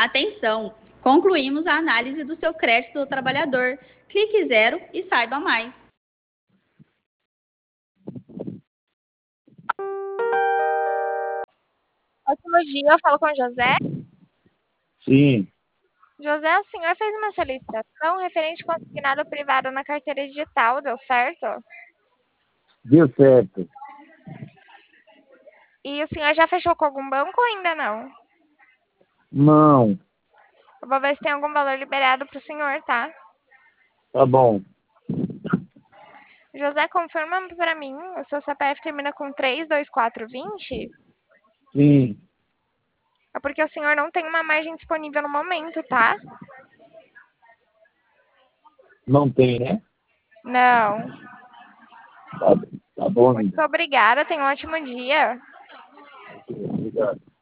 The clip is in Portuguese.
Atenção! Concluímos a análise do seu crédito do trabalhador. Clique zero e saiba mais. Ótimo dia, eu falo com o José. Sim, José, o senhor fez uma solicitação referente consignado privado na carteira digital, deu certo? deu certo. E o senhor já fechou com algum banco ou ainda não? Não, Eu vou ver se tem algum valor liberado para o senhor, tá? tá bom. José, confirma para mim, o seu CPF termina com 32420? Sim, É porque o senhor não tem uma margem disponível no momento, tá? não tem, né? Não. Tá, tá bom, Muito amiga. obrigada, tenha um ótimo dia. Obrigado.